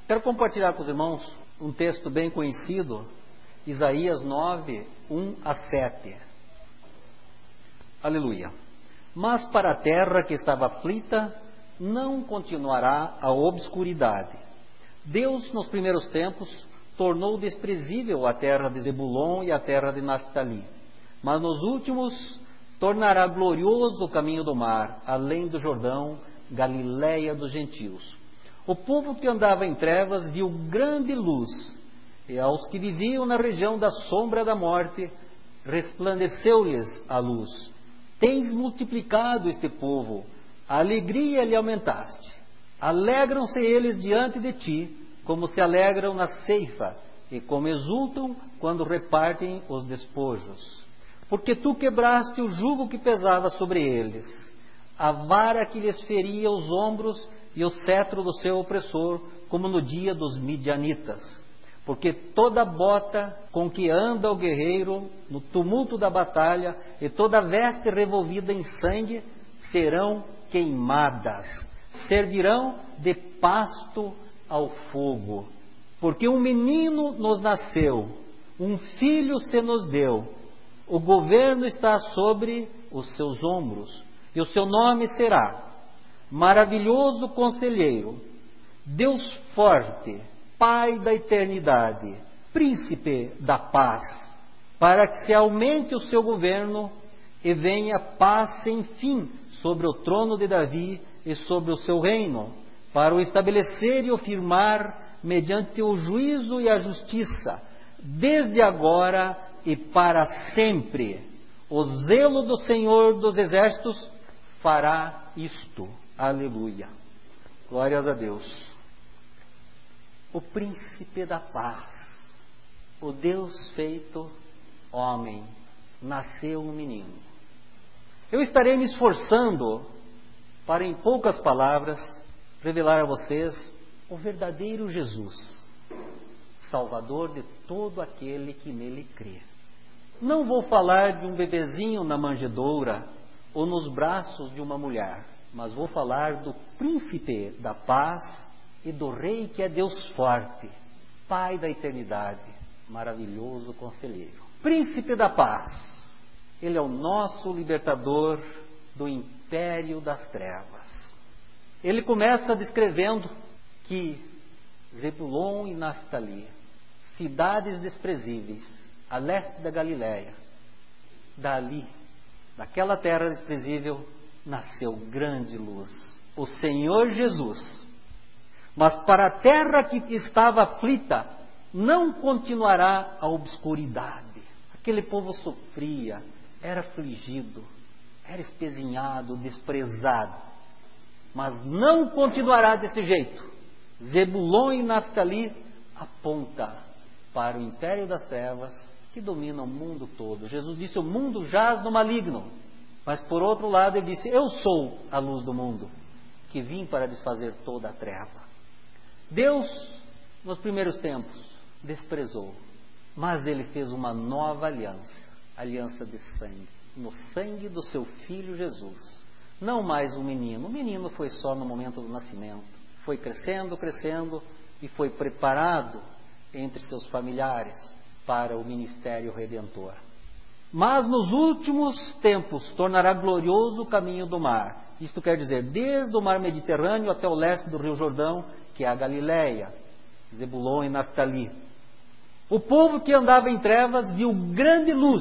Quero compartilhar com os irmãos um texto bem conhecido, Isaías 9, 1 a 7. Aleluia. Mas para a terra que estava aflita, não continuará a obscuridade. Deus, nos primeiros tempos, tornou desprezível a terra de Zebulon e a terra de Naftali. Mas nos últimos, tornará glorioso o caminho do mar, além do Jordão, Galiléia dos gentios. O povo que andava em trevas viu grande luz, e aos que viviam na região da sombra da morte, resplandeceu-lhes a luz. Tens multiplicado este povo, a alegria lhe aumentaste. Alegram-se eles diante de ti, como se alegram na ceifa, e como exultam quando repartem os despojos. Porque tu quebraste o jugo que pesava sobre eles, a vara que lhes feria os ombros e o cetro do seu opressor, como no dia dos midianitas. Porque toda bota com que anda o guerreiro no tumulto da batalha e toda veste revolvida em sangue serão queimadas, servirão de pasto ao fogo. Porque um menino nos nasceu, um filho se nos deu, o governo está sobre os seus ombros, e o seu nome será Maravilhoso Conselheiro, Deus Forte, Pai da Eternidade, Príncipe da Paz, para que se aumente o seu governo e venha paz sem fim sobre o trono de Davi e sobre o seu reino, para o estabelecer e o firmar mediante o juízo e a justiça, desde agora e para sempre. O zelo do Senhor dos Exércitos fará isto. Aleluia. Glórias a Deus. O príncipe da paz, o Deus feito homem, nasceu um menino. Eu estarei me esforçando para, em poucas palavras, revelar a vocês o verdadeiro Jesus, Salvador de todo aquele que nele crê. Não vou falar de um bebezinho na manjedoura ou nos braços de uma mulher, mas vou falar do príncipe da paz e do rei que é Deus forte, Pai da eternidade, maravilhoso conselheiro. Príncipe da paz, ele é o nosso libertador do império das trevas. Ele começa descrevendo que Zebulon e Naftali, cidades desprezíveis, a leste da Galiléia, dali, daquela terra desprezível, nasceu grande luz, o Senhor Jesus. Mas para a terra que estava aflita, não continuará a obscuridade. Aquele povo sofria, era afligido, era espezinhado, desprezado. Mas não continuará desse jeito. Zebulon e Naftali aponta para o império das trevas que domina o mundo todo. Jesus disse: o mundo jaz no maligno. Mas por outro lado ele disse: eu sou a luz do mundo, que vim para desfazer toda a treva. Deus, nos primeiros tempos, desprezou, mas ele fez uma nova aliança, aliança de sangue, no sangue do seu filho Jesus. Não mais um menino. O menino foi só no momento do nascimento. Foi crescendo, crescendo e foi preparado entre seus familiares para o ministério redentor. Mas nos últimos tempos tornará glorioso o caminho do mar. Isto quer dizer, desde o mar Mediterrâneo até o leste do rio Jordão, que é a Galiléia, Zebulon e Naftali. O povo que andava em trevas viu grande luz,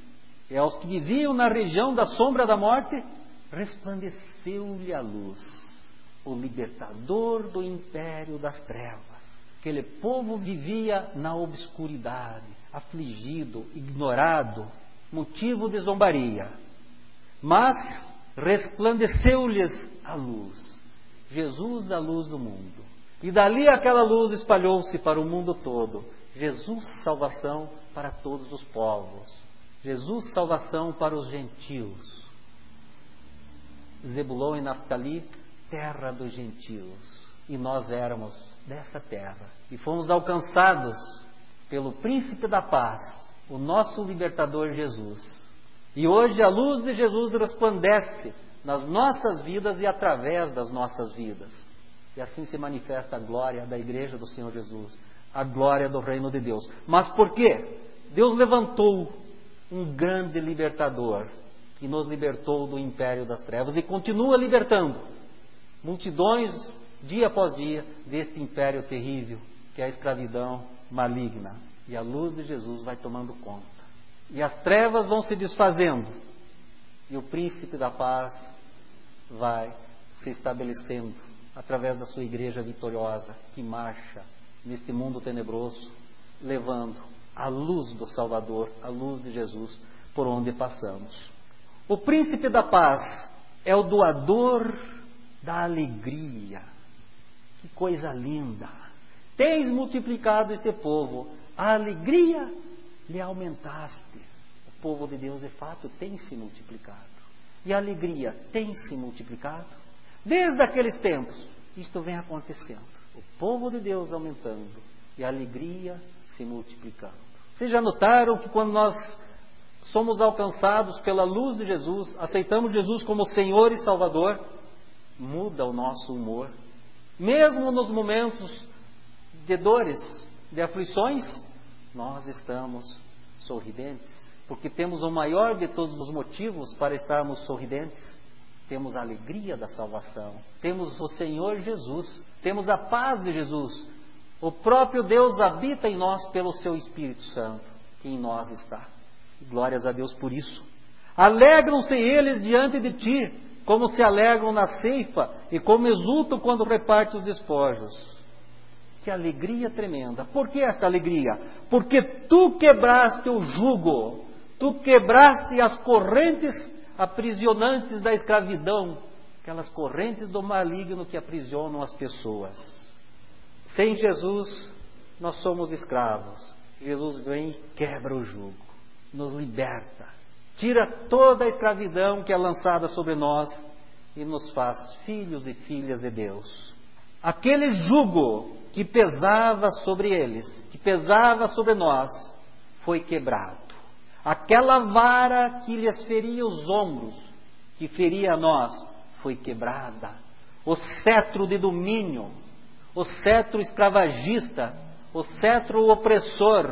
e aos que viviam na região da sombra da morte, resplandeceu-lhe a luz, o libertador do império das trevas. Aquele povo vivia na obscuridade, afligido, ignorado, motivo de zombaria. Mas resplandeceu-lhes a luz, Jesus, a luz do mundo. E dali aquela luz espalhou-se para o mundo todo. Jesus, salvação para todos os povos. Jesus, salvação para os gentios. Zebulon e Naftali, terra dos gentios. E nós éramos dessa terra. E fomos alcançados pelo príncipe da paz, o nosso libertador Jesus. E hoje a luz de Jesus resplandece nas nossas vidas e através das nossas vidas. E assim se manifesta a glória da igreja do Senhor Jesus, a glória do reino de Deus. Mas por quê? Deus levantou um grande libertador, que nos libertou do império das trevas e continua libertando multidões, dia após dia, deste império terrível, que é a escravidão maligna. E a luz de Jesus vai tomando conta. E as trevas vão se desfazendo. E o príncipe da paz vai se estabelecendo através da sua igreja vitoriosa, que marcha neste mundo tenebroso, levando a luz do Salvador, a luz de Jesus, por onde passamos. O príncipe da paz é o doador da alegria. Que coisa linda! Tens multiplicado este povo, a alegria lhe aumentaste. O povo de Deus, de fato, tem se multiplicado. E a alegria tem se multiplicado. Desde aqueles tempos, isto vem acontecendo. O povo de Deus aumentando e a alegria se multiplicando. Vocês já notaram que quando nós somos alcançados pela luz de Jesus, aceitamos Jesus como Senhor e Salvador, muda o nosso humor. Mesmo nos momentos de dores, de aflições, nós estamos sorridentes, porque temos o maior de todos os motivos para estarmos sorridentes. Temos a alegria da salvação, temos o Senhor Jesus, temos a paz de Jesus. O próprio Deus habita em nós pelo seu Espírito Santo, que em nós está. Glórias a Deus por isso. Alegram-se eles diante de ti, como se alegram na ceifa e como exultam quando repartem os despojos. Que alegria tremenda! Por que esta alegria? Porque tu quebraste o jugo, tu quebraste as correntes aprisionantes da escravidão, aquelas correntes do maligno que aprisionam as pessoas. Sem Jesus, nós somos escravos. Jesus vem e quebra o jugo, nos liberta, tira toda a escravidão que é lançada sobre nós e nos faz filhos e filhas de Deus. Aquele jugo que pesava sobre eles, que pesava sobre nós, foi quebrado. Aquela vara que lhes feria os ombros, que feria a nós, foi quebrada. O cetro de domínio, o cetro escravagista, o cetro opressor,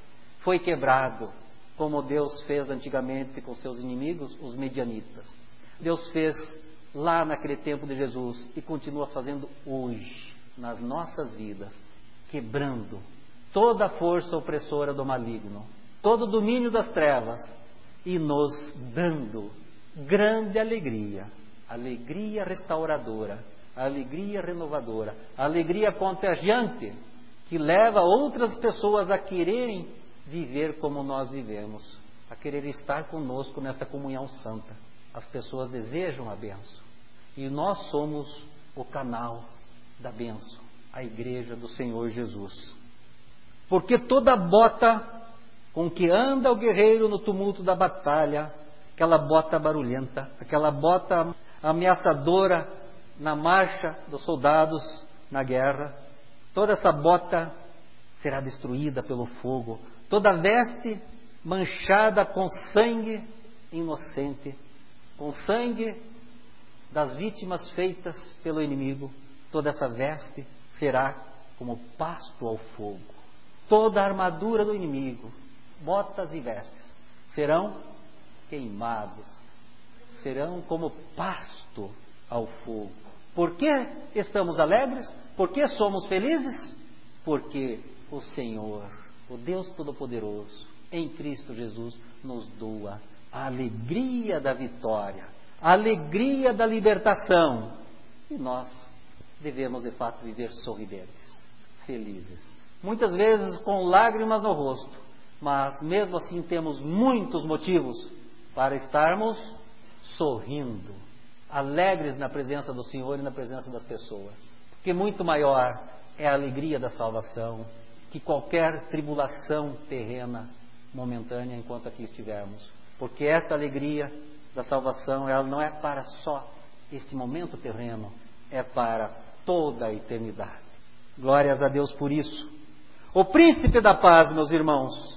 foi quebrado, como Deus fez antigamente com seus inimigos, os medianitas. Deus fez lá naquele tempo de Jesus e continua fazendo hoje, nas nossas vidas, quebrando toda a força opressora do maligno, todo o domínio das trevas e nos dando grande alegria, alegria restauradora, alegria renovadora, alegria contagiante, que leva outras pessoas a quererem viver como nós vivemos, a querer estar conosco nesta comunhão santa. As pessoas desejam a bênção e nós somos o canal da bênção, a igreja do Senhor Jesus. Porque toda bota com que anda o guerreiro no tumulto da batalha, aquela bota barulhenta, aquela bota ameaçadora na marcha dos soldados na guerra, toda essa bota será destruída pelo fogo, toda veste manchada com sangue inocente, com sangue das vítimas feitas pelo inimigo, toda essa veste será como pasto ao fogo. Toda a armadura do inimigo, botas e vestes, serão queimados, serão como pasto ao fogo. Por que estamos alegres? Por que somos felizes? Porque o Senhor, o Deus Todo-Poderoso, em Cristo Jesus, nos doa a alegria da vitória, a alegria da libertação. E nós devemos, de fato, viver sorridentes, felizes. Muitas vezes com lágrimas no rosto, mas mesmo assim temos muitos motivos para estarmos sorrindo, alegres na presença do Senhor e na presença das pessoas. Porque muito maior é a alegria da salvação que qualquer tribulação terrena momentânea enquanto aqui estivermos. Porque esta alegria da salvação, ela não é para só este momento terreno, é para toda a eternidade. Glórias a Deus por isso. O príncipe da paz, meus irmãos,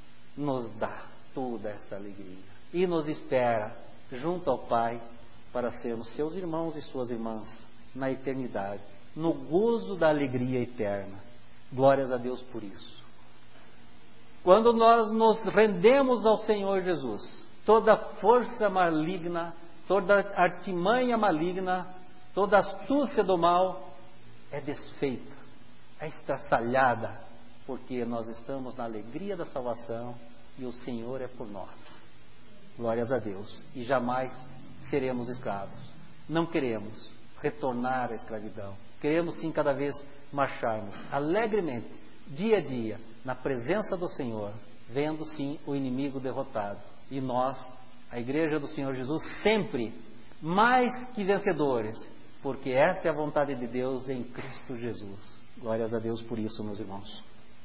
nos dá toda essa alegria e nos espera junto ao Pai para sermos seus irmãos e suas irmãs na eternidade. no gozo da alegria eterna. Glórias a Deus por isso. Quando nós nos rendemos ao Senhor Jesus, toda força maligna, toda artimanha maligna, toda astúcia do mal é desfeita, é estraçalhada, porque nós estamos na alegria da salvação e o Senhor é por nós. Glórias a Deus. E jamais seremos escravos. Não queremos retornar à escravidão. Queremos sim cada vez marcharmos alegremente, dia a dia, na presença do Senhor, vendo sim o inimigo derrotado. E nós, a Igreja do Senhor Jesus, sempre mais que vencedores, porque esta é a vontade de Deus em Cristo Jesus. Glórias a Deus por isso, meus irmãos.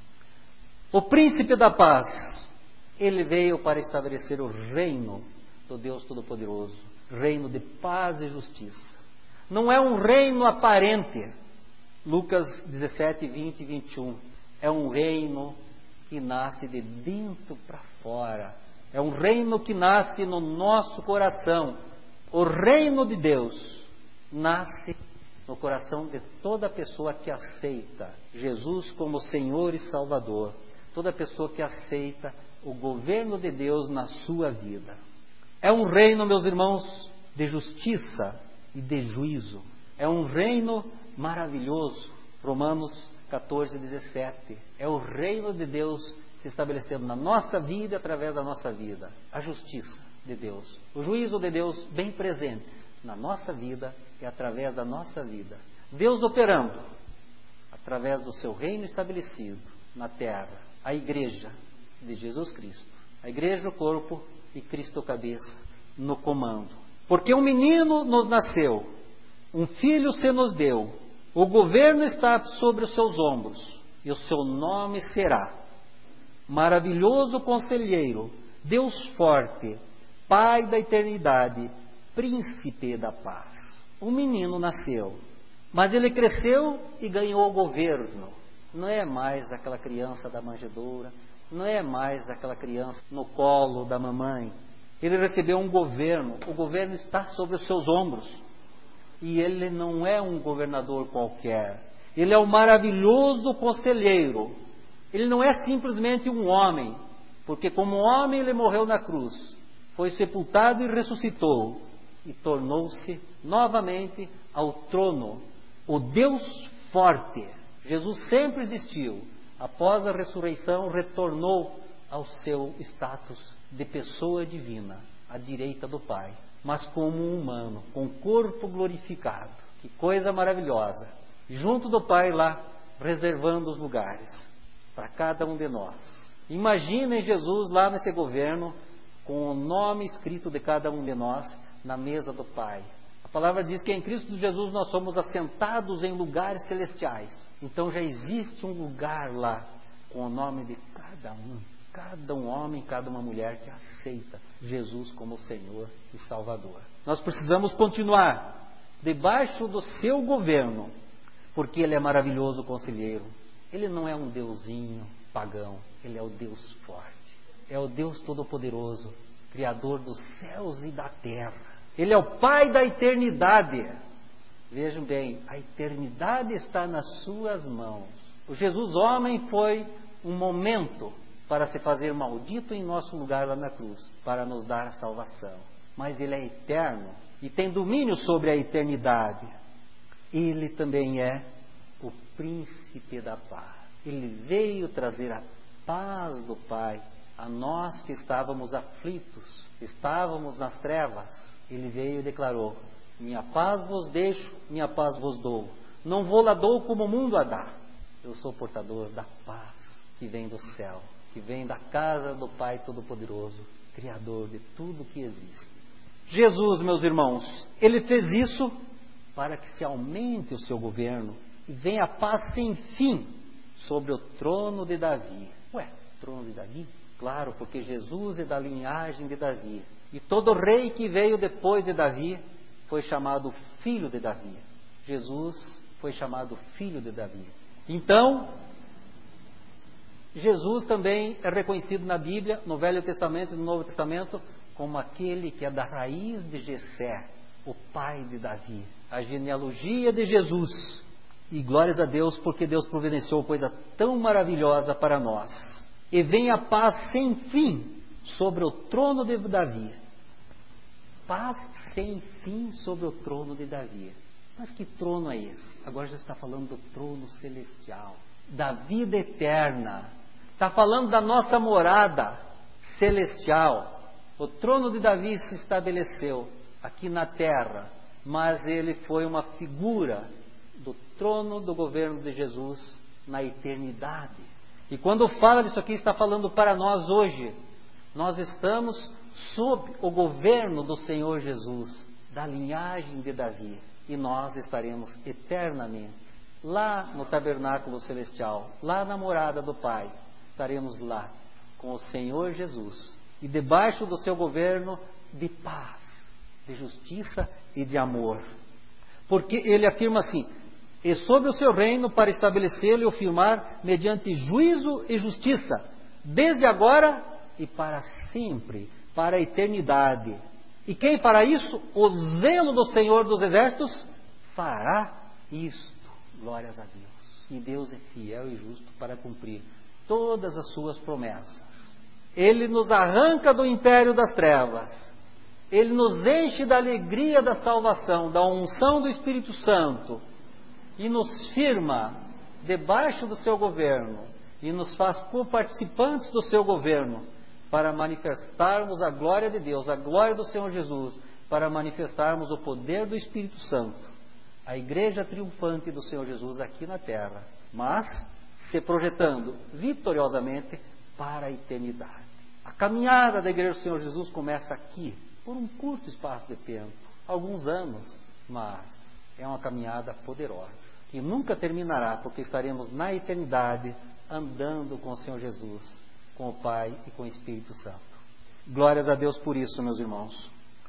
O príncipe da paz, ele veio para estabelecer o reino do Deus Todo-Poderoso, reino de paz e justiça. Não é um reino aparente. Lucas 17, 20 e 21. É um reino que nasce de dentro para fora. É um reino que nasce no nosso coração. O reino de Deus nasce no coração de toda pessoa que aceita Jesus como Senhor e Salvador. Toda pessoa que aceita o governo de Deus na sua vida. É um reino, meus irmãos, de justiça e de juízo. É um reino maravilhoso. Romanos 14, 17. É o reino de Deus se estabelecendo na nossa vida, através da nossa vida. A justiça de Deus, o juízo de Deus bem presentes na nossa vida e através da nossa vida. Deus operando através do seu reino estabelecido na terra. A igreja de Jesus Cristo. A igreja o corpo e Cristo cabeça no comando. Porque um menino nos nasceu, um filho se nos deu, o governo está sobre os seus ombros, e o seu nome será Maravilhoso Conselheiro, Deus Forte, Pai da Eternidade, Príncipe da Paz. Um menino nasceu, mas ele cresceu e ganhou o governo. Não é mais aquela criança da manjedoura, não é mais aquela criança no colo da mamãe. Ele recebeu um governo, o governo está sobre os seus ombros. E ele não é um governador qualquer, ele é o maravilhoso conselheiro. Ele não é simplesmente um homem, porque como homem ele morreu na cruz, foi sepultado e ressuscitou, e tornou-se novamente ao trono, o Deus forte. Jesus sempre existiu, após a ressurreição retornou ao seu status de pessoa divina, à direita do Pai, mas como um humano, com corpo glorificado. Que coisa maravilhosa! Junto do Pai lá, reservando os lugares para cada um de nós. Imaginem Jesus lá nesse governo, com o nome escrito de cada um de nós na mesa do Pai. A palavra diz que em Cristo Jesus nós somos assentados em lugares celestiais. Então já existe um lugar lá com o nome de cada um homem, cada uma mulher que aceita Jesus como Senhor e Salvador. Nós precisamos continuar debaixo do seu governo, porque Ele é maravilhoso conselheiro. Ele não é um deusinho pagão, Ele é o Deus forte, é o Deus Todo-Poderoso, Criador dos céus e da terra. Ele é o Pai da eternidade. Vejam bem, a eternidade está nas suas mãos. O Jesus homem foi um momento para se fazer maldito em nosso lugar lá na cruz, para nos dar a salvação. Mas Ele é eterno e tem domínio sobre a eternidade. Ele também é o príncipe da paz. Ele veio trazer a paz do Pai a nós que estávamos aflitos, estávamos nas trevas. Ele veio e declarou: minha paz vos deixo, minha paz vos dou. Não vou lá dou como o mundo a dá. Eu sou portador da paz que vem do céu, que vem da casa do Pai Todo-Poderoso, Criador de tudo que existe. Jesus, meus irmãos, Ele fez isso para que se aumente o seu governo e venha a paz sem fim sobre o trono de Davi. Ué, trono de Davi? Claro, porque Jesus é da linhagem de Davi. E todo rei que veio depois de Davi foi chamado filho de Davi. Jesus foi chamado filho de Davi. Então, Jesus também é reconhecido na Bíblia, no Velho Testamento e no Novo Testamento, como aquele que é da raiz de Jessé, o pai de Davi. A genealogia de Jesus E glórias a Deus, porque Deus providenciou coisa tão maravilhosa para nós. E vem a paz sem fim sobre o trono de Davi. Paz sem fim sobre o trono de Davi. Mas que trono é esse? Agora já está falando do trono celestial, da vida eterna. Está falando da nossa morada celestial. O trono de Davi se estabeleceu aqui na terra, mas ele foi uma figura do trono do governo de Jesus na eternidade. E quando fala disso aqui, está falando para nós hoje. Nós estamos sob o governo do Senhor Jesus, da linhagem de Davi, e nós estaremos eternamente lá no tabernáculo celestial, lá na morada do Pai. Estaremos lá com o Senhor Jesus e debaixo do seu governo de paz, de justiça e de amor. Porque ele afirma assim: e sobre o seu reino para estabelecê-lo e o firmar mediante juízo e justiça, desde agora e para sempre, para a eternidade. E quem fará isso? O zelo do Senhor dos Exércitos fará isto. Glórias a Deus. E Deus é fiel e justo para cumprir todas as suas promessas. Ele nos arranca do império das trevas. Ele nos enche da alegria da salvação, da unção do Espírito Santo, e nos firma debaixo do seu governo, e nos faz coparticipantes do seu governo, para manifestarmos a glória de Deus, a glória do Senhor Jesus, para manifestarmos o poder do Espírito Santo, a igreja triunfante do Senhor Jesus aqui na terra, mas se projetando vitoriosamente para a eternidade. A caminhada da igreja do Senhor Jesus começa aqui, por um curto espaço de tempo, alguns anos, mas é uma caminhada poderosa, que nunca terminará, porque estaremos na eternidade andando com o Senhor Jesus, com o Pai e com o Espírito Santo. Glórias a Deus por isso, meus irmãos.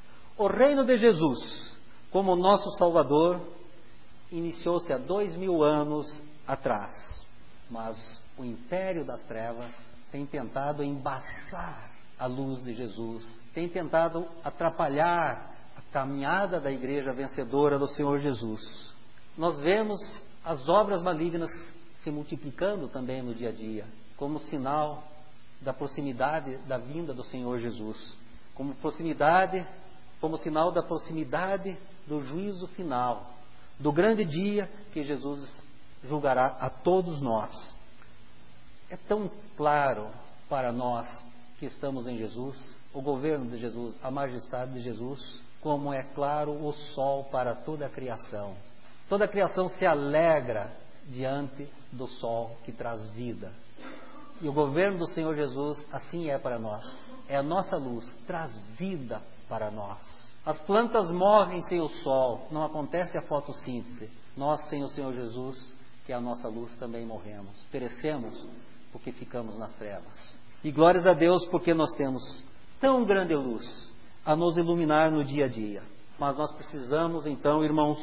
O reino de Jesus, como nosso Salvador, iniciou-se há 2000 anos atrás, mas o império das trevas tem tentado embaçar a luz de Jesus, tem tentado atrapalhar a caminhada da igreja vencedora do Senhor Jesus. Nós vemos as obras malignas se multiplicando também no dia a dia, como sinal da proximidade da vinda do Senhor Jesus, como sinal da proximidade do juízo final, do grande dia que Jesus julgará a todos nós. É tão claro para nós que estamos em Jesus, o governo de Jesus, a majestade de Jesus, como é claro o sol para toda a criação. Toda a criação se alegra diante do sol que traz vida. E o governo do Senhor Jesus assim é para nós. É a nossa luz, traz vida para nós. As plantas morrem sem o sol, não acontece a fotossíntese. Nós, sem o Senhor Jesus, que é a nossa luz, também morremos. Perecemos porque ficamos nas trevas. E glórias a Deus porque nós temos tão grande luz a nos iluminar no dia a dia. Mas nós precisamos então, irmãos,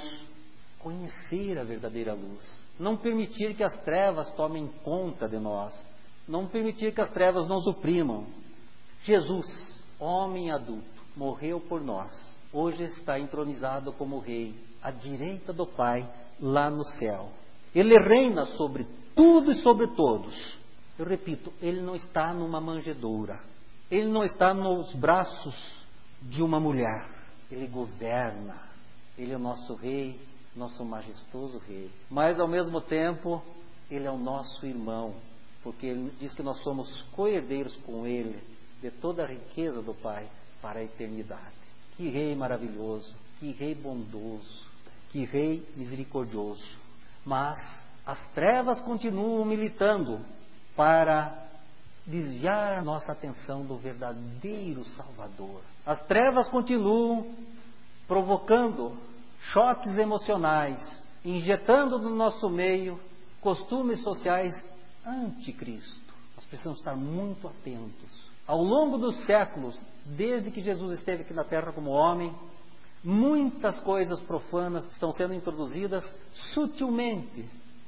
conhecer a verdadeira luz. Não permitir que as trevas tomem conta de nós. Não permitir que as trevas nos oprimam. Jesus, homem adulto, morreu por nós. Hoje está entronizado como rei, à direita do Pai, lá no céu. Ele reina sobre tudo e sobre todos. Eu repito, ele não está numa manjedoura. Ele não está nos braços de uma mulher. Ele governa. Ele é o nosso rei, nosso majestoso rei. Mas, ao mesmo tempo, ele é o nosso irmão, porque ele diz que nós somos co-herdeiros com ele de toda a riqueza do Pai para a eternidade. Que rei maravilhoso, que rei bondoso, que rei misericordioso. Mas as trevas continuam militando para desviar a nossa atenção do verdadeiro Salvador. As trevas continuam provocando choques emocionais, injetando no nosso meio costumes sociais anticristo. Nós precisamos estar muito atentos. Ao longo dos séculos, desde que Jesus esteve aqui na terra como homem, muitas coisas profanas estão sendo introduzidas sutilmente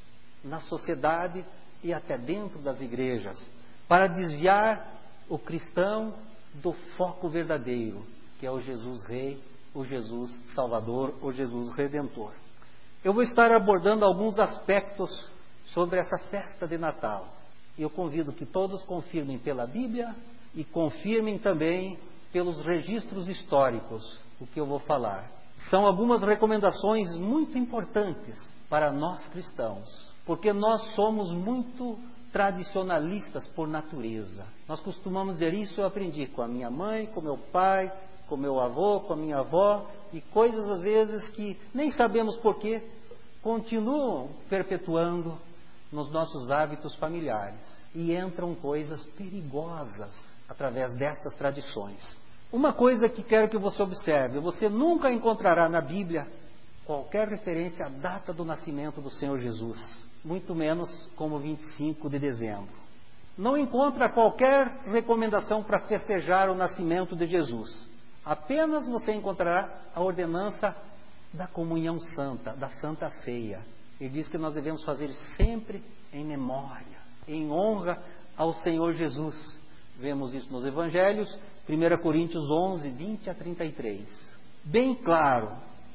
na sociedade e até dentro das igrejas, para desviar o cristão do foco verdadeiro, que é o Jesus Rei, o Jesus Salvador, o Jesus Redentor. Eu vou estar abordando alguns aspectos sobre essa festa de Natal. E eu convido que todos confirmem pela Bíblia e confirmem também pelos registros históricos o que eu vou falar. São algumas recomendações muito importantes para nós cristãos, porque nós somos muito tradicionalistas por natureza. Nós costumamos dizer isso, eu aprendi com a minha mãe, com meu pai, com meu avô, com a minha avó, e coisas às vezes que nem sabemos porquê, continuam perpetuando nos nossos hábitos familiares. E entram coisas perigosas através destas tradições. Uma coisa que quero que você observe, você nunca encontrará na Bíblia qualquer referência à data do nascimento do Senhor Jesus, muito menos como 25 de dezembro. Não encontra qualquer recomendação para festejar o nascimento de Jesus. Apenas você encontrará a ordenança da comunhão santa, da Santa Ceia. Ele diz que nós devemos fazer sempre em memória, em honra ao Senhor Jesus. Vemos isso nos Evangelhos, 1 Coríntios 11, 20 a 33. Bem claro.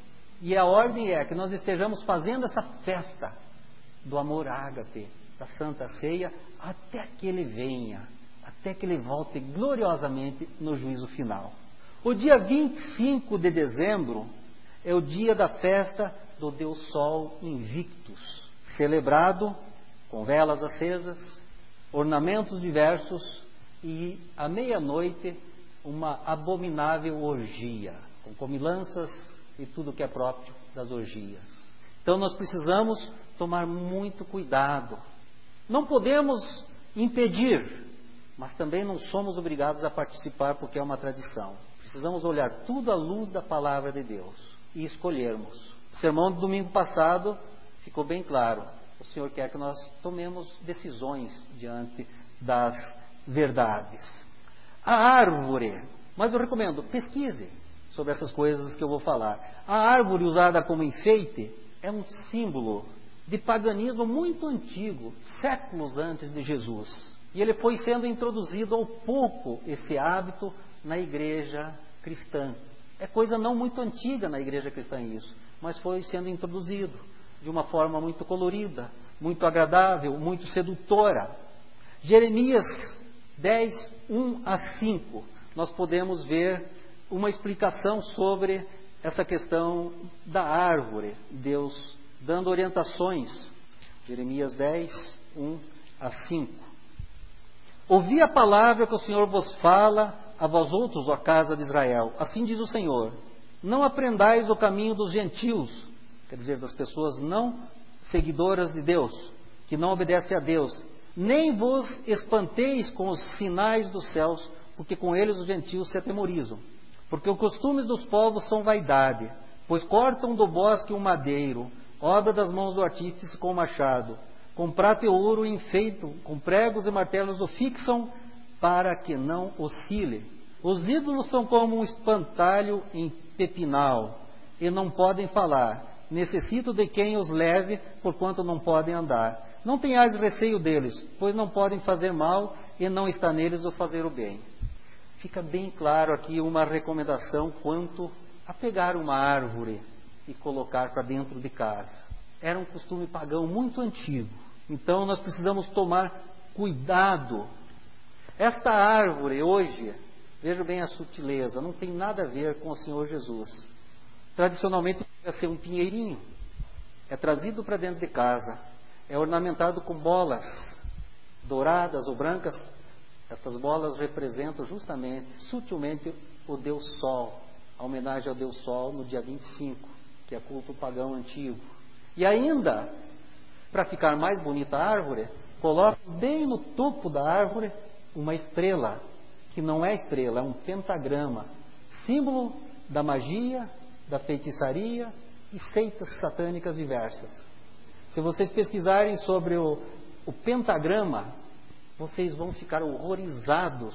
E a ordem é que nós estejamos fazendo essa festa do amor ágape, da Santa Ceia, até que Ele venha, até que Ele volte gloriosamente no juízo final. O dia 25 de dezembro é o dia da festa do Deus Sol Invictus, celebrado com velas acesas, ornamentos diversos e à meia-noite uma abominável orgia, com comilanças e tudo que é próprio das orgias. Então nós precisamos tomar muito cuidado. Não podemos impedir, mas também não somos obrigados a participar porque é uma tradição. Precisamos olhar tudo à luz da palavra de Deus e escolhermos. O sermão do domingo passado ficou bem claro. O Senhor quer que nós tomemos decisões diante das verdades. A árvore, mas eu recomendo, pesquise sobre essas coisas que eu vou falar. A árvore usada como enfeite é um símbolo de paganismo muito antigo, séculos antes de Jesus. E ele foi sendo introduzido ao pouco, esse hábito, na igreja cristã. É coisa não muito antiga na igreja cristã isso, mas foi sendo introduzido de uma forma muito colorida, muito agradável, muito sedutora. Jeremias 10, 1 a 5, nós podemos ver uma explicação sobre essa questão da árvore, Deus dando orientações. Jeremias 10, 1 a 5. Ouvi a palavra que o Senhor vos fala a vós outros, ó casa de Israel. Assim diz o Senhor: não aprendais o caminho dos gentios, quer dizer, das pessoas não seguidoras de Deus, que não obedecem a Deus, nem vos espanteis com os sinais dos céus, porque com eles os gentios se atemorizam. Porque os costumes dos povos são vaidade, pois cortam do bosque um madeiro, obra das mãos do artífice com machado, com prata e ouro enfeitam, com pregos e martelos o fixam, para que não oscile. Os ídolos são como um espantalho em pepinal, e não podem falar. Necessito de quem os leve, porquanto não podem andar. Não tenhais receio deles, pois não podem fazer mal, e não está neles o fazer o bem. Fica bem claro aqui uma recomendação quanto a pegar uma árvore e colocar para dentro de casa. Era um costume pagão muito antigo. Então nós precisamos tomar cuidado. Esta árvore hoje, veja bem a sutileza, não tem nada a ver com o Senhor Jesus. Tradicionalmente deve ser um pinheirinho. É trazido para dentro de casa. É ornamentado com bolas douradas ou brancas. Estas bolas representam justamente, sutilmente, o Deus Sol. A homenagem ao Deus Sol no dia 25, que é culto pagão antigo. E ainda, para ficar mais bonita a árvore, coloca bem no topo da árvore uma estrela, que não é estrela, é um pentagrama, símbolo da magia, da feitiçaria e seitas satânicas diversas. Se vocês pesquisarem sobre o pentagrama, vocês vão ficar horrorizados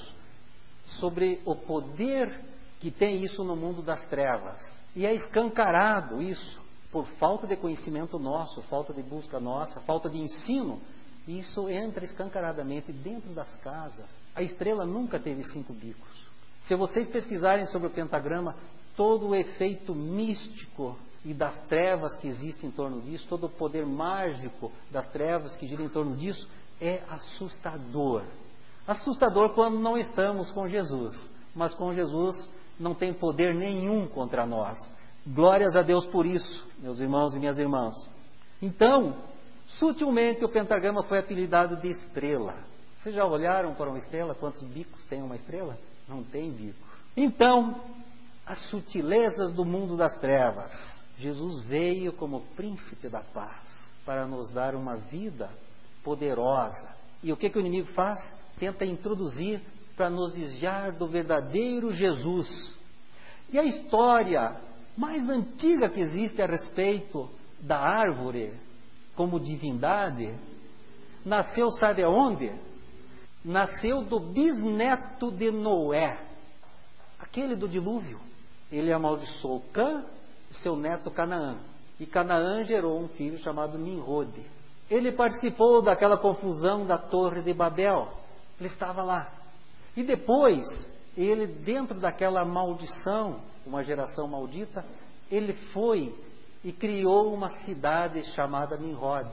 sobre o poder que tem isso no mundo das trevas. E é escancarado isso, por falta de conhecimento nosso, falta de busca nossa, falta de ensino. Isso entra escancaradamente dentro das casas. A estrela nunca teve 5 bicos. Se vocês pesquisarem sobre o pentagrama, todo o efeito místico e das trevas que existem em torno disso, todo o poder mágico das trevas que gira em torno disso, é assustador. Assustador quando não estamos com Jesus, mas com Jesus não tem poder nenhum contra nós. Glórias a Deus por isso, meus irmãos e minhas irmãs. Então, sutilmente o pentagrama foi apelidado de estrela. Vocês já olharam para uma estrela? Quantos bicos tem uma estrela? Não tem bico. Então, as sutilezas do mundo das trevas. Jesus veio como príncipe da paz para nos dar uma vida poderosa. E o que o inimigo faz? Tenta introduzir para nos desviar do verdadeiro Jesus. E a história mais antiga que existe a respeito da árvore como divindade, nasceu, sabe aonde? Nasceu do bisneto de Noé, aquele do dilúvio. Ele amaldiçoou Cã, seu neto Canaã. E Canaã gerou um filho chamado Nimrod. Ele participou daquela confusão da Torre de Babel. Ele estava lá. E depois, ele, dentro daquela maldição, uma geração maldita, ele foi e criou uma cidade chamada Nimrod.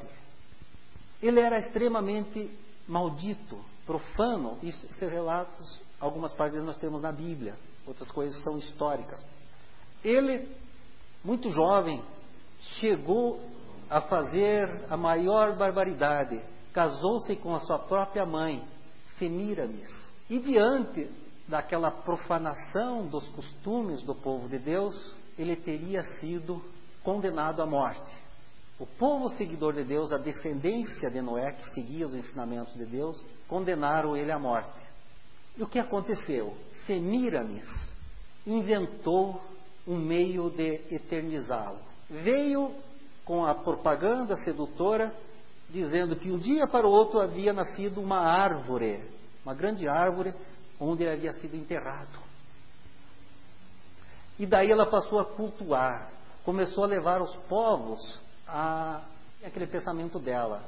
Ele era extremamente maldito, profano. Esses relatos, algumas partes nós temos na Bíblia, outras coisas são históricas. Ele, muito jovem, chegou a fazer a maior barbaridade. Casou-se com a sua própria mãe, Semíramis. E diante daquela profanação dos costumes do povo de Deus, ele teria sido condenado à morte. O povo seguidor de Deus, a descendência de Noé, que seguia os ensinamentos de Deus, condenaram ele à morte. E o que aconteceu? Semíramis inventou um meio de eternizá-lo. Veio com a propaganda sedutora, dizendo que um dia para o outro havia nascido uma árvore, uma grande árvore, onde ele havia sido enterrado. E daí ela passou a cultuar, começou a levar os povos a aquele pensamento dela.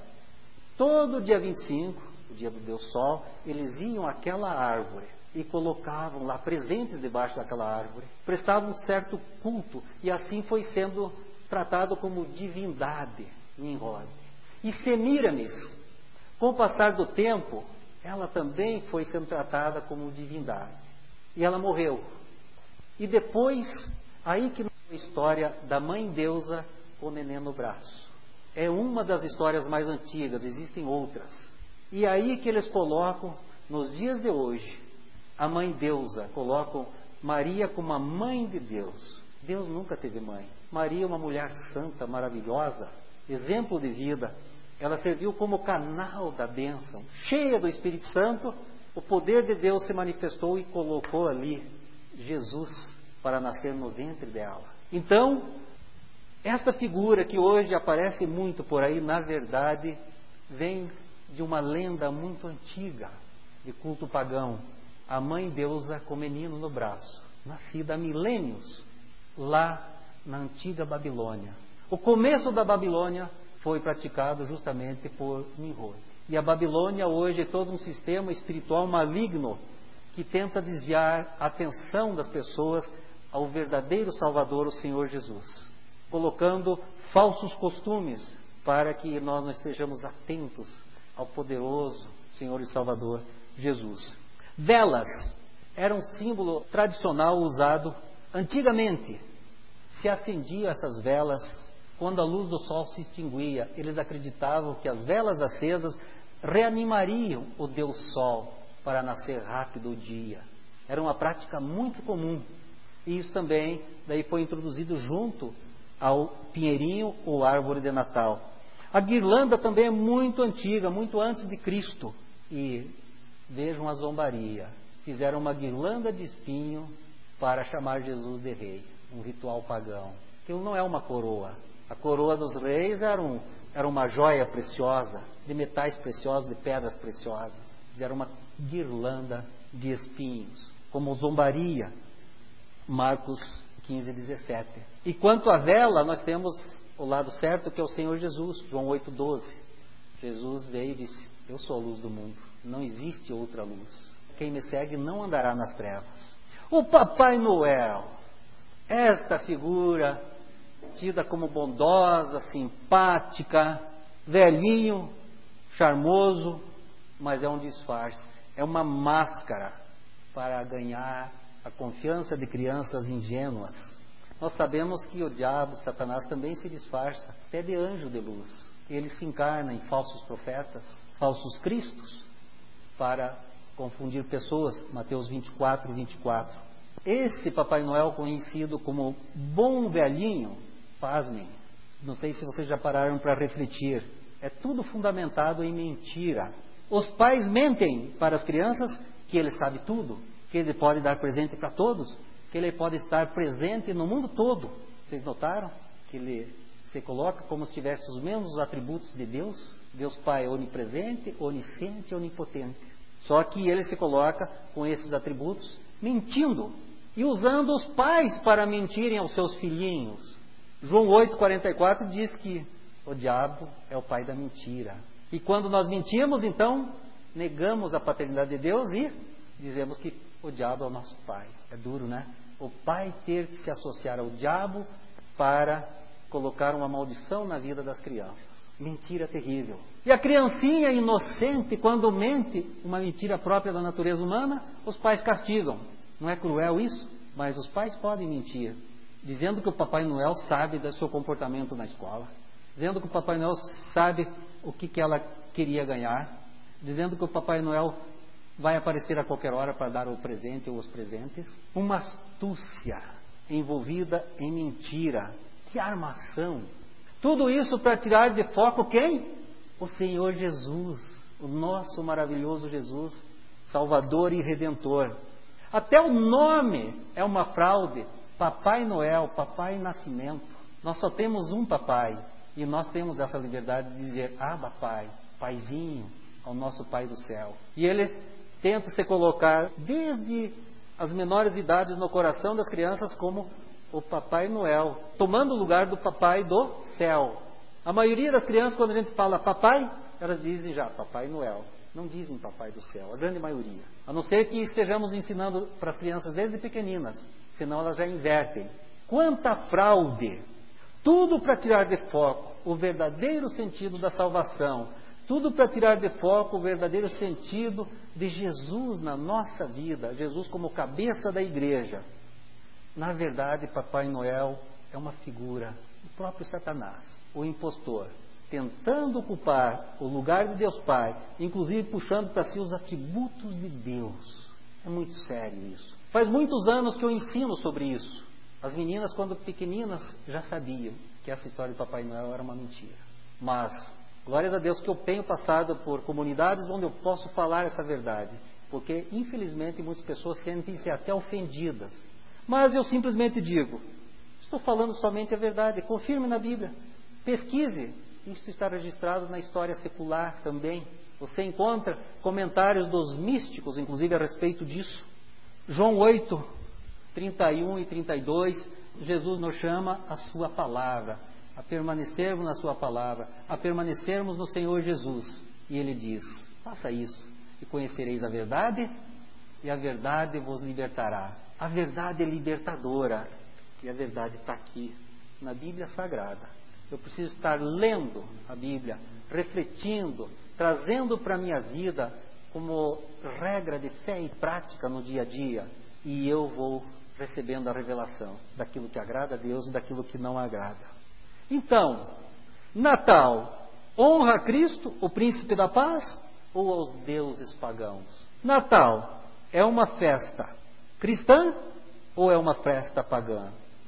Todo dia 25, o dia do Deus Sol, eles iam àquela árvore e colocavam lá presentes debaixo daquela árvore, prestavam um certo culto, e assim foi sendo tratado como divindade Nimrod. E Semíramis, com o passar do tempo, ela também foi sendo tratada como divindade. E ela morreu. E depois, aí que a história da mãe deusa com o neném no braço. É uma das histórias mais antigas, existem outras. E aí que eles colocam, nos dias de hoje, a mãe deusa, colocam Maria como a mãe de Deus. Deus nunca teve mãe. Maria é uma mulher santa, maravilhosa, exemplo de vida. Ela serviu como canal da bênção, cheia do Espírito Santo. O poder de Deus se manifestou e colocou ali Jesus para nascer no ventre dela. Então, esta figura que hoje aparece muito por aí, na verdade, vem de uma lenda muito antiga, de culto pagão. A mãe deusa com o menino no braço, nascida há milênios, lá na antiga Babilônia. O começo da Babilônia foi praticado justamente por Nimrod. E a Babilônia hoje é todo um sistema espiritual maligno que tenta desviar a atenção das pessoas ao verdadeiro Salvador, o Senhor Jesus, colocando falsos costumes para que nós não estejamos atentos ao poderoso Senhor e Salvador Jesus. Velas eram um símbolo tradicional usado antigamente. Se acendiam essas velas quando a luz do sol se extinguia. Eles acreditavam que as velas acesas reanimariam o Deus Sol para nascer rápido o dia. Era uma prática muito comum. E isso também daí foi introduzido junto ao pinheirinho ou árvore de Natal. A guirlanda também é muito antiga, muito antes de Cristo. E vejam a zombaria. Fizeram uma guirlanda de espinho para chamar Jesus de rei. Um ritual pagão. Aquilo não é uma coroa. A coroa dos reis era uma joia preciosa, de metais preciosos, de pedras preciosas. Fizeram uma guirlanda de espinhos, como zombaria. Marcos 15, 17. E quanto à vela, nós temos o lado certo, que é o Senhor Jesus, João 8, 12. Jesus veio e disse: eu sou a luz do mundo, não existe outra luz. Quem me segue não andará nas trevas. O Papai Noel, esta figura tida como bondosa, simpática, velhinho, charmoso, mas é um disfarce, é uma máscara para ganhar a confiança de crianças ingênuas. Nós sabemos que o diabo, Satanás, também se disfarça, até de anjo de luz. Ele se encarna em falsos profetas, falsos cristos, para confundir pessoas. Mateus 24, 24. Esse Papai Noel, conhecido como bom velhinho, pasmem, não sei se vocês já pararam para refletir, é tudo fundamentado em mentira. Os pais mentem para as crianças que ele sabe tudo, que ele pode dar presente para todos, que ele pode estar presente no mundo todo. Vocês notaram que ele se coloca como se tivesse os mesmos atributos de Deus? Deus Pai onipresente, onisciente e onipotente. Só que ele se coloca com esses atributos mentindo e usando os pais para mentirem aos seus filhinhos. João 8,44 diz que o diabo é o pai da mentira. E quando nós mentimos, então, negamos a paternidade de Deus e dizemos que o diabo é o nosso pai. É duro, né? O pai ter que se associar ao diabo para colocar uma maldição na vida das crianças. Mentira terrível. E a criancinha inocente, quando mente uma mentira própria da natureza humana, os pais castigam. Não é cruel isso? Mas os pais podem mentir, dizendo que o Papai Noel sabe do seu comportamento na escola, dizendo que o Papai Noel sabe o que ela queria ganhar, dizendo que o Papai Noel vai aparecer a qualquer hora para dar o presente ou os presentes. Uma astúcia envolvida em mentira. Que armação! Tudo isso para tirar de foco quem? O Senhor Jesus, o nosso maravilhoso Jesus, Salvador e Redentor. Até o nome é uma fraude. Papai Noel, Papai Nascimento. Nós só temos um papai e nós temos essa liberdade de dizer: Abba Pai, Paizinho, ao nosso Pai do céu. E ele tenta se colocar desde as menores idades no coração das crianças como o Papai Noel, tomando o lugar do Papai do céu. A maioria das crianças, quando a gente fala papai, elas dizem já Papai Noel. Não dizem Papai do céu, a grande maioria. A não ser que estejamos ensinando para as crianças desde pequeninas, senão elas já invertem. Quanta fraude! Tudo para tirar de foco o verdadeiro sentido da salvação. Tudo para tirar de foco o verdadeiro sentido de Jesus na nossa vida. Jesus como cabeça da igreja. Na verdade, Papai Noel é uma figura do próprio Satanás, o impostor, tentando ocupar o lugar de Deus Pai, inclusive puxando para si os atributos de Deus. É muito sério isso. Faz muitos anos que eu ensino sobre isso. As meninas, quando pequeninas, já sabiam que essa história de Papai Noel era uma mentira. Mas, glórias a Deus que eu tenho passado por comunidades onde eu posso falar essa verdade. Porque, infelizmente, muitas pessoas sentem-se até ofendidas. Mas eu simplesmente digo: estou falando somente a verdade. Confirme na Bíblia. Pesquise. Isso está registrado na história secular também. Você encontra comentários dos místicos, inclusive, a respeito disso. João 8, 31 e 32, Jesus nos chama a sua palavra, a permanecermos na sua palavra, a permanecermos no Senhor Jesus. E Ele diz: faça isso e conhecereis a verdade, e a verdade vos libertará. A verdade é libertadora, e a verdade está aqui, na Bíblia Sagrada. Eu preciso estar lendo a Bíblia, refletindo, trazendo para a minha vida como regra de fé e prática no dia a dia, e eu vou recebendo a revelação daquilo que agrada a Deus e daquilo que não agrada. Então, Natal honra a Cristo, o príncipe da paz, ou aos deuses pagãos? Natal é uma festa cristã ou é uma festa pagã?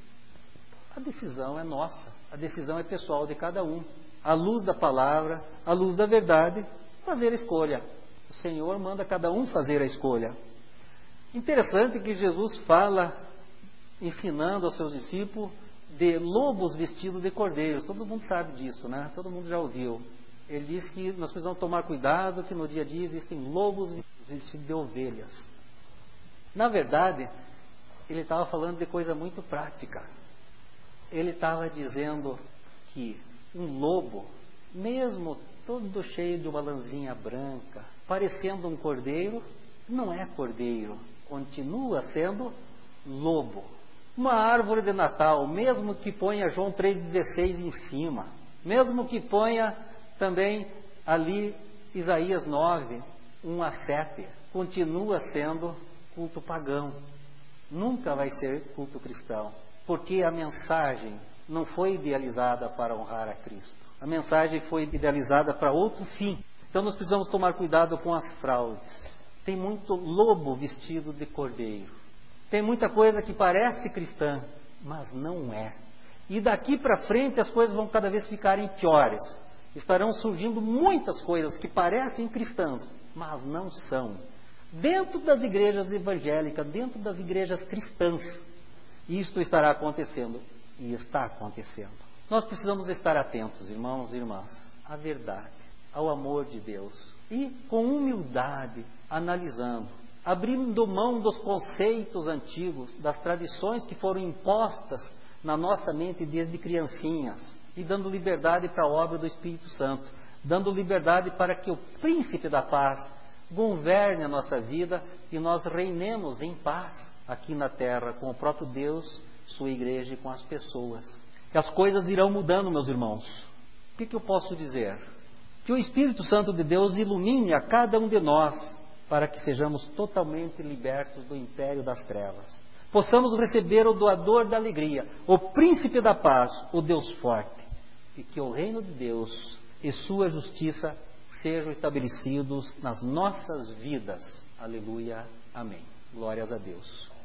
A decisão é nossa, a decisão é pessoal de cada um. À luz da palavra, à luz da verdade, fazer a escolha. O Senhor manda cada um fazer a escolha. Interessante que Jesus fala, ensinando aos seus discípulos, de lobos vestidos de cordeiros. Todo mundo sabe disso, né? Todo mundo já ouviu. Ele diz que nós precisamos tomar cuidado, que no dia a dia existem lobos vestidos de ovelhas. Na verdade, ele estava falando de coisa muito prática. Ele estava dizendo que um lobo, mesmo todo cheio de uma lãzinha branca, parecendo um cordeiro, não é cordeiro, continua sendo lobo. Uma árvore de Natal, mesmo que ponha João 3,16 em cima, mesmo que ponha também ali Isaías 9, 1 a 7, continua sendo culto pagão. Nunca vai ser culto cristão, porque a mensagem não foi idealizada para honrar a Cristo. A mensagem foi idealizada para outro fim. Então nós precisamos tomar cuidado com as fraudes. Tem muito lobo vestido de cordeiro. Tem muita coisa que parece cristã, mas não é. E daqui para frente as coisas vão cada vez ficarem piores. Estarão surgindo muitas coisas que parecem cristãs, mas não são. Dentro das igrejas evangélicas, dentro das igrejas cristãs, isto estará acontecendo. E está acontecendo. Nós precisamos estar atentos, irmãos e irmãs, à verdade, ao amor de Deus. E com humildade, analisando, abrindo mão dos conceitos antigos, das tradições que foram impostas na nossa mente desde criancinhas, e dando liberdade para a obra do Espírito Santo, dando liberdade para que o Príncipe da Paz governe a nossa vida e nós reinemos em paz aqui na terra com o próprio Deus, sua igreja e com as pessoas. Que as coisas irão mudando, meus irmãos. O que eu posso dizer? Que o Espírito Santo de Deus ilumine a cada um de nós para que sejamos totalmente libertos do império das trevas. Possamos receber o doador da alegria, o príncipe da paz, o Deus forte. E que o reino de Deus e sua justiça sejam estabelecidos nas nossas vidas. Aleluia. Amém. Glórias a Deus.